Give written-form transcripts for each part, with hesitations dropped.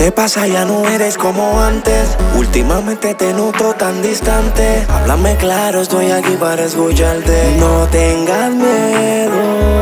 te pasa? Ya no eres como antes. Últimamente te noto tan distante. Háblame claro, estoy aquí para escucharte. No tengas miedo.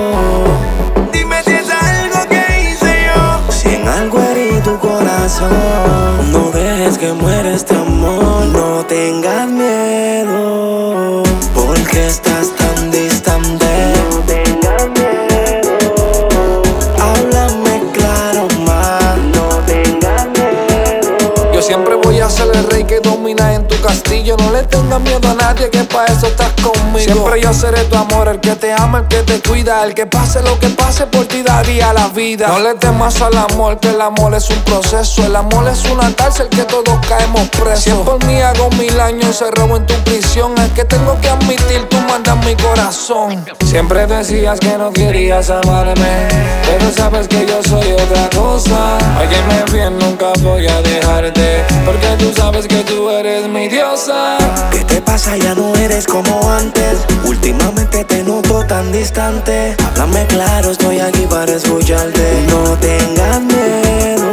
Dime si es algo que hice yo. Si en algo herí tu corazón, no dejes que muera este amor. No tengas miedo, porque estás tan distante. No tengas miedo. Háblame claro más. No tengas miedo. Yo siempre voy a ser el rey que domina en tu castillo. No le tengas miedo a nadie, que pa' eso estás conmigo. Siempre yo seré tu amor, el que te ama, el que te cuida, el que pase lo que pase, por ti daría la vida. No le temas al amor, que el amor es un proceso. El amor es una cárcel que todos caemos presos. Si es por mí hago 1000 años encerrado en tu prisión. Es que tengo que admitir, tú mandas mi corazón. Siempre decías que no querías amarme, pero sabes que yo soy otra cosa. Óyeme bien, nunca voy a dejarte, porque tú sabes que tú eres mi diosa. ¿Qué te pasa? Ya no eres como antes. Últimamente te noto tan distante. Háblame claro, estoy aquí para escucharte. No tengas miedo.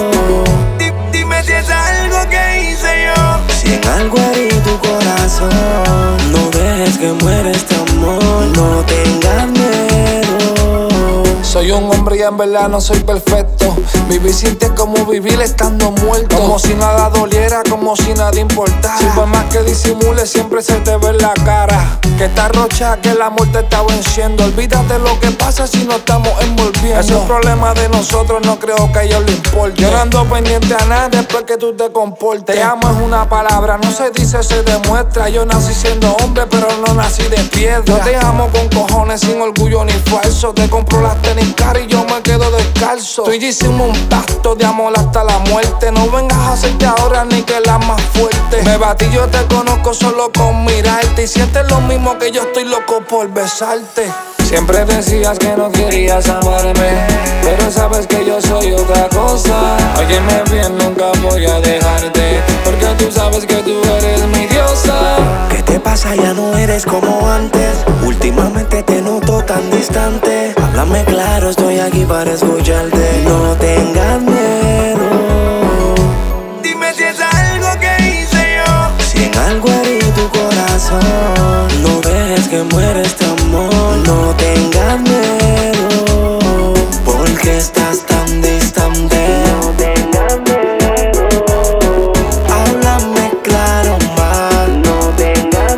Dime si es algo que hice yo. Si en algo herí tu corazón, no dejes que muera este amor. No tengas miedo. Soy un hombre y en verdad no soy perfecto. Vivir sin ti es como vivir estando muerto. Como si nada doliera, como si nada importara. Si por más que disimule, siempre se te ve en la cara que está rocha, que la muerte está venciendo. Olvídate lo que pasa si no estamos envolviendo. Ese es el problema de nosotros, no creo que a ellos les importe. Yo no ando pendiente a nada después que tú te comportes. Te amo es una palabra, no se dice, se demuestra. Yo nací siendo hombre, pero no nací de piedra. Yo te amo con cojones, sin orgullo ni falso. Te compro las tenis caras y yo me quedo descalzo. Tú y yo hicimos un pacto de amor hasta la muerte. No vengas a hacerte ahora ni que la más fuerte. Me batí, yo te conozco solo con mirarte. Y sientes lo mismo que yo, estoy loco por besarte. Siempre decías que no querías amarme, pero sabes que yo soy otra cosa. Óyeme bien, nunca voy a dejarte, porque tú sabes que tú eres mi diosa. ¿Qué te pasa? Ya no eres como antes. Últimamente te noto tan distante. Háblame claro, estoy aquí para escucharte. No tengas miedo. Dime si es algo que hice yo. Si en algo herí tu corazón, no dejes que muera este amor. No tengas miedo, porque estás tan distante. No tengas miedo. Háblame claro más. No tengas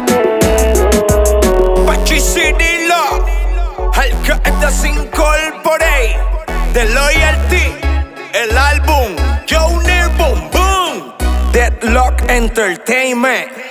miedo. Pachicidilo, el que está sin corporate, de Loyalty, el álbum Johnny Boom Boom, Deadlock Entertainment.